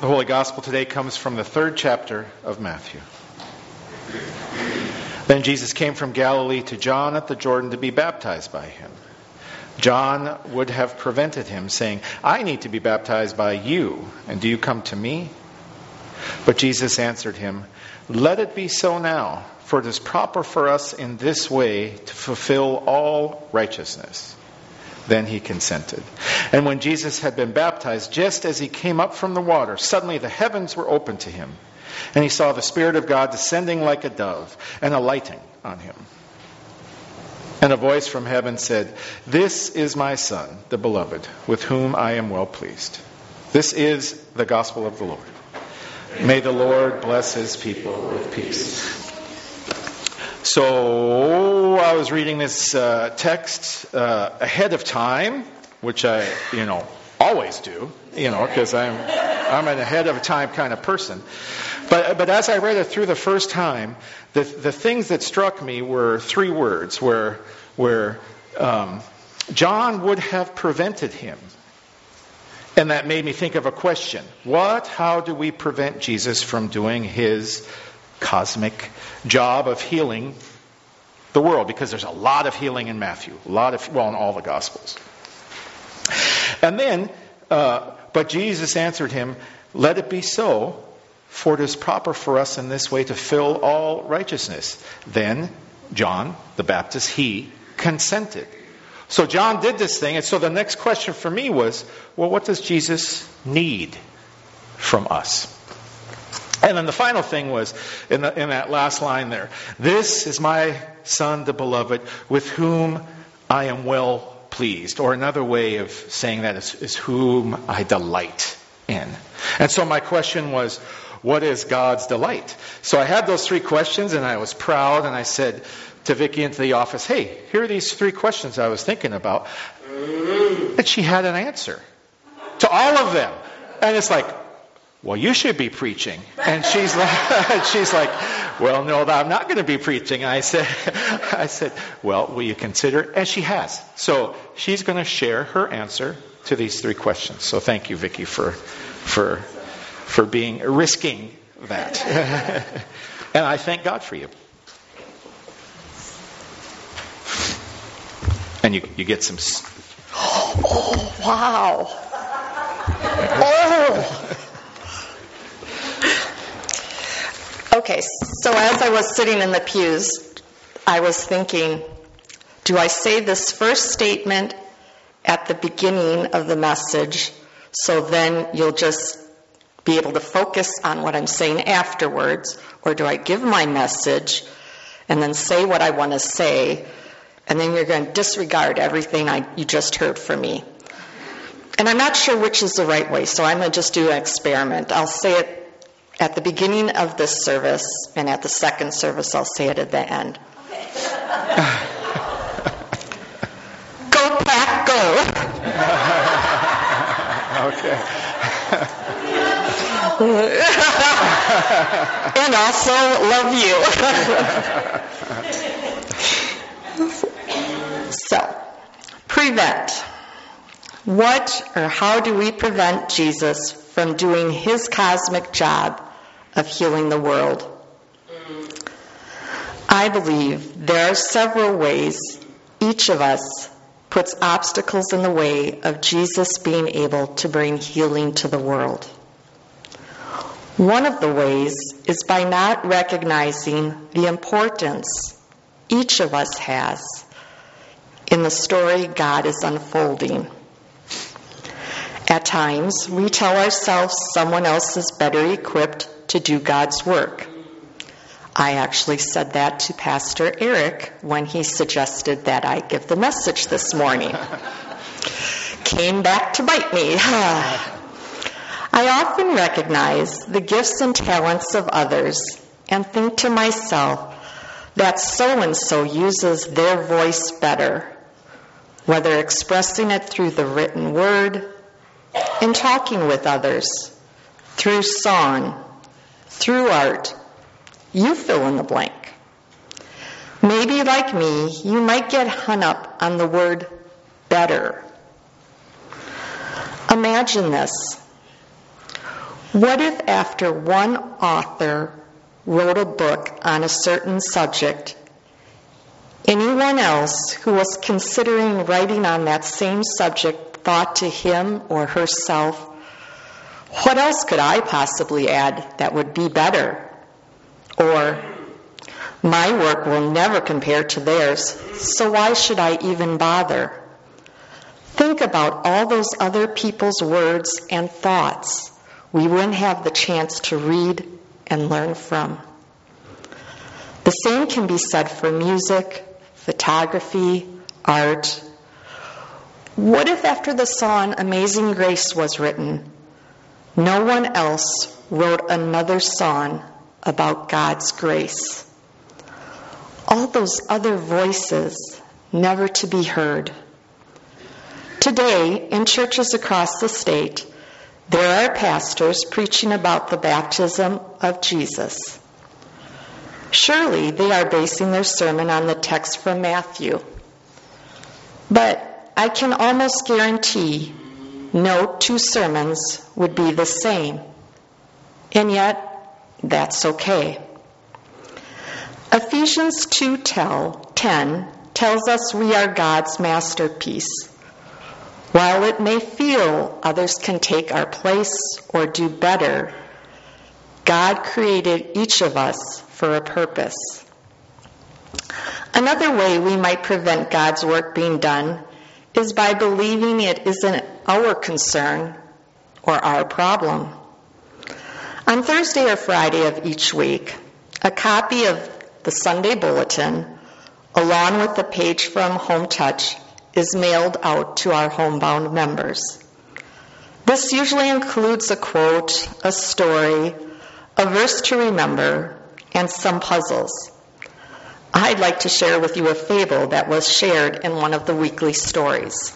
The Holy Gospel today comes from the 3rd chapter of Matthew. Then Jesus came from Galilee to John at the Jordan to be baptized by him. John would have prevented him, saying, "I need to be baptized by you, and do you come to me?" But Jesus answered him, "Let it be so now, for it is proper for us in this way to fulfill all righteousness." Then he consented. And when Jesus had been baptized, just as he came up from the water, suddenly the heavens were opened to him, and he saw the Spirit of God descending like a dove and alighting on him. And a voice from heaven said, "This is my Son, the Beloved, with whom I am well pleased." This is the gospel of the Lord. May the Lord bless his people with peace. So I was reading this text ahead of time, which I, always do, because I'm an ahead of time kind of person. But as I read it through the first time, the things that struck me were 3 words where John would have prevented him. And that made me think of a question. How do we prevent Jesus from doing his cosmic job of healing the world? Because there's a lot of healing in Matthew. In all the Gospels. And then, but Jesus answered him, "Let it be so, for it is proper for us in this way to fill all righteousness." Then John the Baptist, he consented. So John did this thing, and so the next question for me was, what does Jesus need from us? And then the final thing was, in that last line there, "This is my Son, the Beloved, with whom I am well pleased." Or another way of saying that is whom I delight in. And so my question was, what is God's delight? So I had those 3 questions, and I was proud, and I said to Vicki into the office, "Hey, here are these 3 questions I was thinking about." And she had an answer to all of them. And it's like, "Well, you should be preaching." And she's like, "Well, no, I'm not going to be preaching." And I said, "Well, will you consider it?" And she has. So she's going to share her answer to these 3 questions. So thank you, Vicki, for risking that. And I thank God for you. And you get some... Oh, wow. Oh. Okay, so as I was sitting in the pews, I was thinking, do I say this first statement at the beginning of the message, so then you'll just be able to focus on what I'm saying afterwards, or do I give my message and then say what I want to say, and then you're going to disregard everything you just heard from me? And I'm not sure which is the right way, so I'm going to just do an experiment. I'll say it at the beginning of this service, and at the second service, I'll say it at the end. Go, Pack, go! Okay. And also, love you. So, prevent. What or how do we prevent Jesus from doing his cosmic job of healing the world? I believe there are several ways each of us puts obstacles in the way of Jesus being able to bring healing to the world. One of the ways is by not recognizing the importance each of us has in the story God is unfolding. At times, we tell ourselves someone else is better equipped to do God's work. I actually said that to Pastor Eric when he suggested that I give the message this morning. Came back to bite me. I often recognize the gifts and talents of others and think to myself that so-and-so uses their voice better, whether expressing it through the written word, in talking with others, through song, through art. You fill in the blank. Maybe, like me, you might get hung up on the word better. Imagine this. What if after one author wrote a book on a certain subject, anyone else who was considering writing on that same subject thought to him or herself, what else could I possibly add that would be better? Or, my work will never compare to theirs, so why should I even bother? Think about all those other people's words and thoughts we wouldn't have the chance to read and learn from. The same can be said for music, photography, art. What if after the song Amazing Grace was written, no one else wrote another song about God's grace? All those other voices never to be heard. Today, in churches across the state, there are pastors preaching about the baptism of Jesus. Surely they are basing their sermon on the text from Matthew. But I can almost guarantee no two sermons would be the same. And yet, that's okay. Ephesians 2:10 tells us we are God's masterpiece. While it may feel others can take our place or do better, God created each of us for a purpose. Another way we might prevent God's work being done is by believing it isn't our concern or our problem. On Thursday or Friday of each week, a copy of the Sunday Bulletin, along with the page from Home Touch, is mailed out to our homebound members. This usually includes a quote, a story, a verse to remember, and some puzzles. I'd like to share with you a fable that was shared in one of the weekly stories.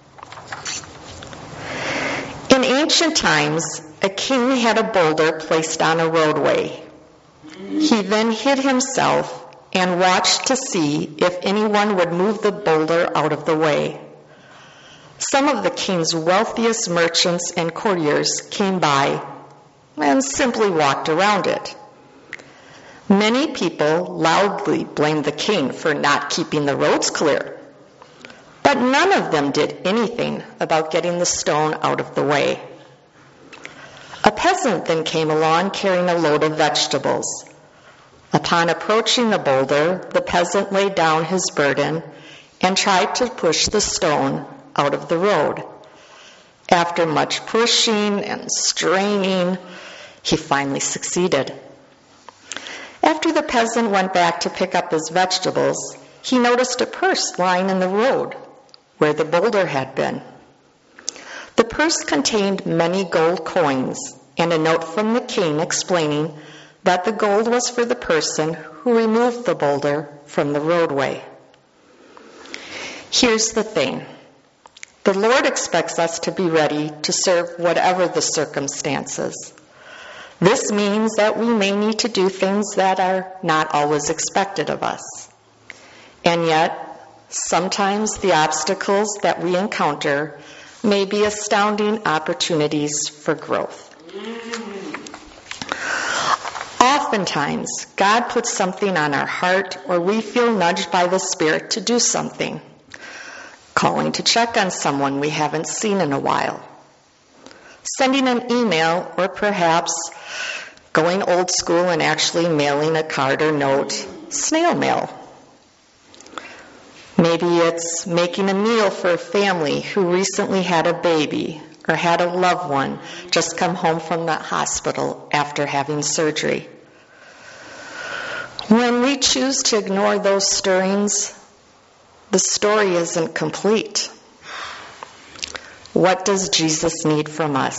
In ancient times, a king had a boulder placed on a roadway. He then hid himself and watched to see if anyone would move the boulder out of the way. Some of the king's wealthiest merchants and courtiers came by and simply walked around it. Many people loudly blamed the king for not keeping the roads clear, but none of them did anything about getting the stone out of the way. A peasant then came along carrying a load of vegetables. Upon approaching the boulder, the peasant laid down his burden and tried to push the stone out of the road. After much pushing and straining, he finally succeeded. After the peasant went back to pick up his vegetables, he noticed a purse lying in the road where the boulder had been. The purse contained many gold coins and a note from the king explaining that the gold was for the person who removed the boulder from the roadway. Here's the thing. The Lord expects us to be ready to serve whatever the circumstances. This means that we may need to do things that are not always expected of us. And yet, sometimes the obstacles that we encounter may be astounding opportunities for growth. Oftentimes, God puts something on our heart or we feel nudged by the Spirit to do something. Calling to check on someone we haven't seen in a while. Sending an email, or perhaps going old school and actually mailing a card or note, snail mail. Maybe it's making a meal for a family who recently had a baby or had a loved one just come home from the hospital after having surgery. When we choose to ignore those stirrings, the story isn't complete. What does Jesus need from us?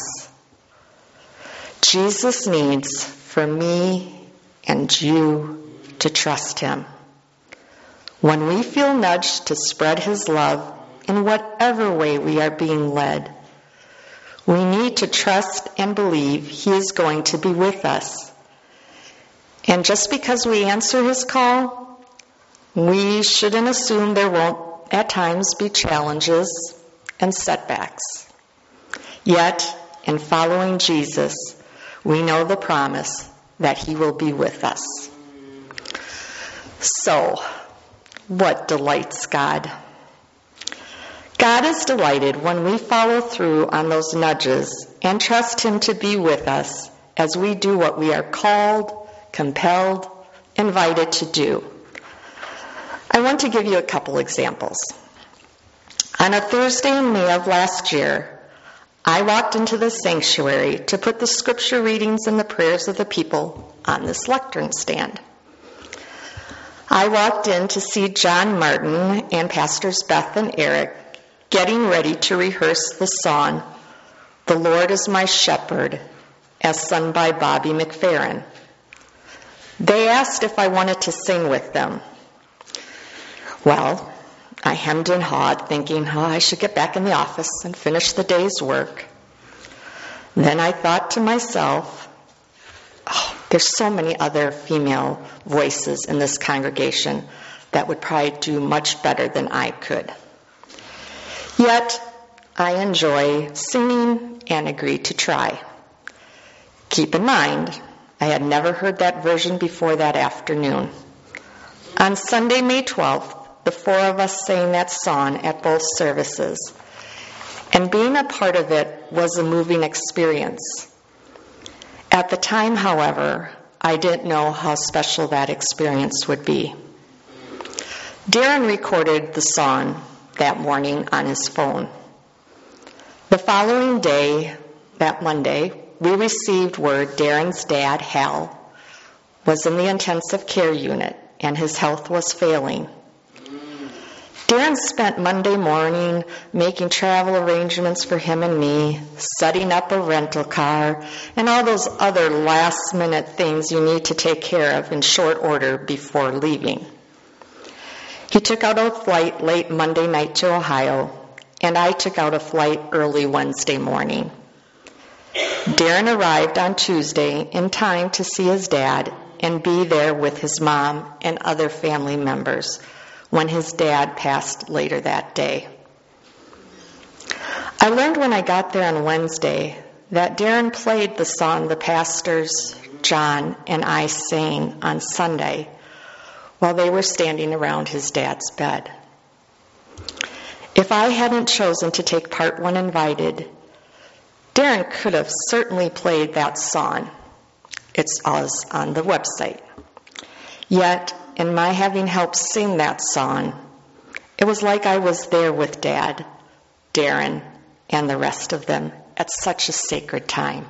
Jesus needs for me and you to trust him. When we feel nudged to spread his love in whatever way we are being led, we need to trust and believe he is going to be with us. And just because we answer his call, we shouldn't assume there won't at times be challenges and setbacks. Yet, in following Jesus, we know the promise that He will be with us. So, what delights God? God is delighted when we follow through on those nudges and trust Him to be with us as we do what we are called, compelled, invited to do. I want to give you a couple examples. On a Thursday in May of last year, I walked into the sanctuary to put the scripture readings and the prayers of the people on this lectern stand. I walked in to see John Martin and Pastors Beth and Eric getting ready to rehearse the song, "The Lord is My Shepherd," as sung by Bobby McFerrin. They asked if I wanted to sing with them. Well, I hemmed and hawed, thinking, I should get back in the office and finish the day's work. Then I thought to myself, there's so many other female voices in this congregation that would probably do much better than I could. Yet, I enjoy singing and agreed to try. Keep in mind, I had never heard that version before that afternoon. On Sunday, May 12th, the four of us sang that song at both services. And being a part of it was a moving experience. At the time, however, I didn't know how special that experience would be. Darren recorded the song that morning on his phone. The following day, that Monday, we received word Darren's dad, Hal, was in the intensive care unit and his health was failing. Darren spent Monday morning making travel arrangements for him and me, setting up a rental car, and all those other last-minute things you need to take care of in short order before leaving. He took out a flight late Monday night to Ohio, and I took out a flight early Wednesday morning. Darren arrived on Tuesday in time to see his dad and be there with his mom and other family members when his dad passed later that day. I learned when I got there on Wednesday that Darren played the song the pastors, John, and I sang on Sunday while they were standing around his dad's bed. If I hadn't chosen to take part when invited, Darren could have certainly played that song. It's always on the website. Yet, in my having helped sing that song, it was like I was there with Dad, Darren, and the rest of them at such a sacred time.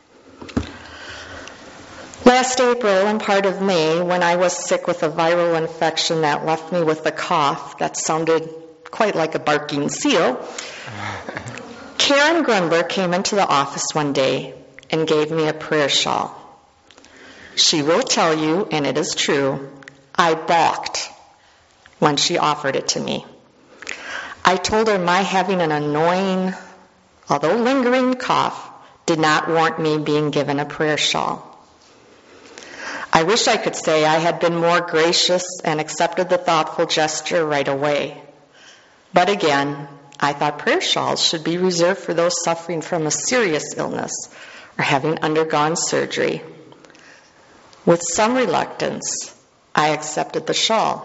Last April and part of May, when I was sick with a viral infection that left me with a cough that sounded quite like a barking seal, Karen Grunberg came into the office one day and gave me a prayer shawl. She will tell you, and it is true, I balked when she offered it to me. I told her my having an annoying, although lingering cough did not warrant me being given a prayer shawl. I wish I could say I had been more gracious and accepted the thoughtful gesture right away. But again, I thought prayer shawls should be reserved for those suffering from a serious illness or having undergone surgery. With some reluctance, I accepted the shawl.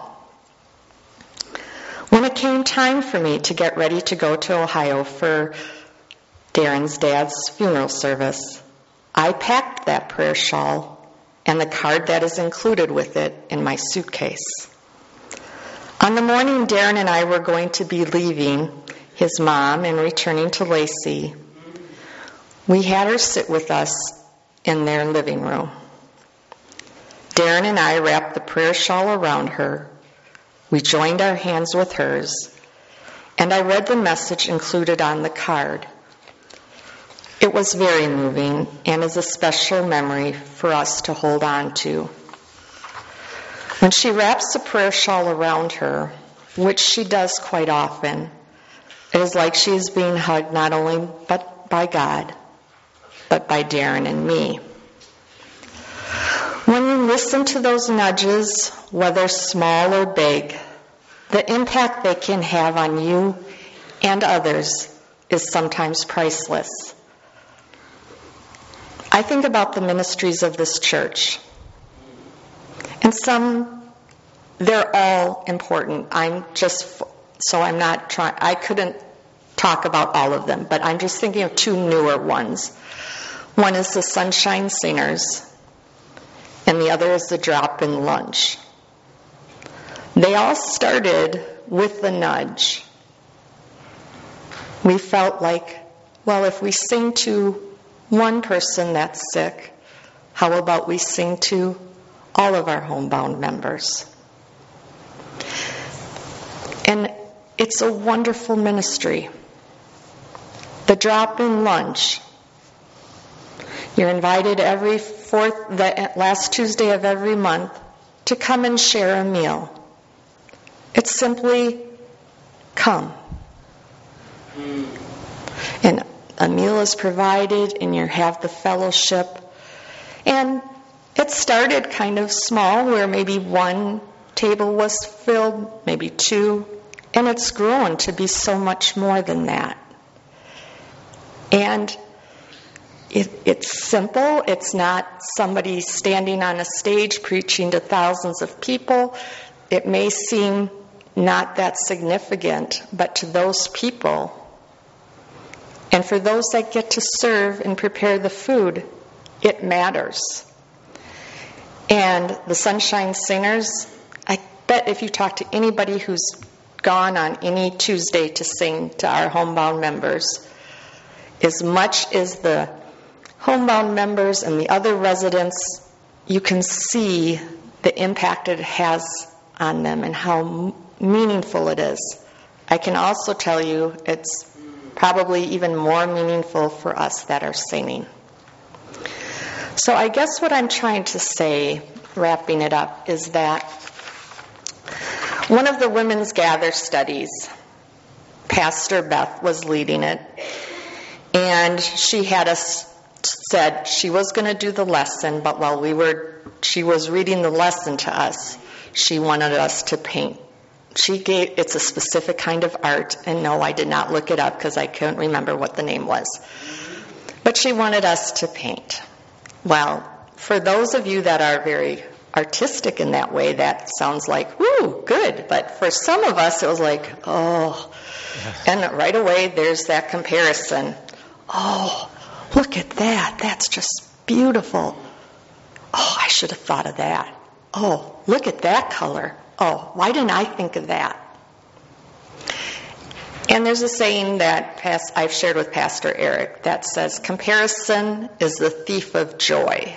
When it came time for me to get ready to go to Ohio for Darren's dad's funeral service, I packed that prayer shawl and the card that is included with it in my suitcase. On the morning Darren and I were going to be leaving his mom and returning to Lacey, we had her sit with us in their living room. Darren and I wrapped the prayer shawl around her. We joined our hands with hers, and I read the message included on the card. It was very moving and is a special memory for us to hold on to. When she wraps the prayer shawl around her, which she does quite often, it is like she is being hugged not only by God, but by Darren and me. When you listen to those nudges, whether small or big, the impact they can have on you and others is sometimes priceless. I think about the ministries of this church. And they're all important. I couldn't talk about all of them, but I'm just thinking of two newer ones. One is the Sunshine Singers, and the other is the Drop-In Lunch. They all started with the nudge. We felt like, well, if we sing to one person that's sick, how about we sing to all of our homebound members? And it's a wonderful ministry. The Drop-In Lunch. You're invited every last Tuesday of every month to come and share a meal. It's simply come. And a meal is provided, and you have the fellowship. And it started kind of small, where maybe one table was filled, maybe two, and it's grown to be so much more than that. And it's simple. It's not somebody standing on a stage preaching to thousands of people. It may seem not that significant, but to those people, and for those that get to serve and prepare the food, it matters. And the Sunshine Singers, I bet if you talk to anybody who's gone on any Tuesday to sing to our homebound members, as much as the homebound members and the other residents, you can see the impact it has on them and how meaningful it is. I can also tell you it's probably even more meaningful for us that are singing. So I guess what I'm trying to say, wrapping it up, is that one of the Women's Gather studies, Pastor Beth was leading it, and she had us said she was going to do the lesson, but while she was reading the lesson to us, she wanted us to paint. It's a specific kind of art, and no, I did not look it up because I couldn't remember what the name was. But she wanted us to paint. Well, for those of you that are very artistic in that way, that sounds like, woo, good. But for some of us, it was like, oh. And right away, there's that comparison. Oh, look at that. That's just beautiful. Oh, I should have thought of that. Oh, look at that color. Oh, why didn't I think of that? And there's a saying that I've shared with Pastor Eric that says, comparison is the thief of joy.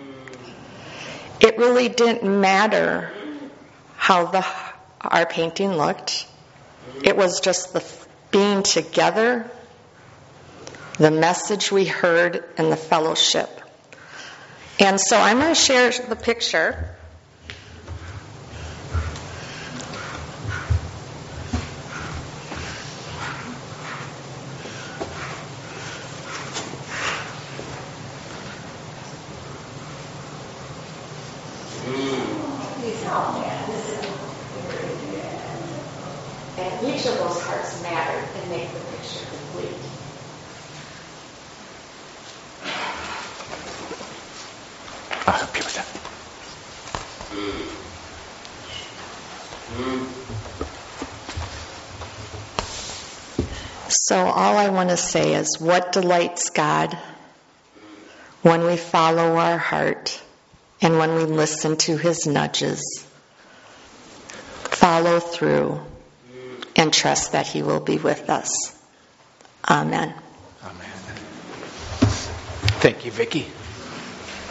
It really didn't matter how our painting looked. It was just the being together, the message we heard, and the fellowship. And so I'm going to share the picture. And each of those hearts matter and make the picture complete. I'll help you with that. So all I want to say is, what delights God when we follow our heart and when we listen to His nudges, follow through, and trust that He will be with us. Amen. Amen. Thank you, Vicki.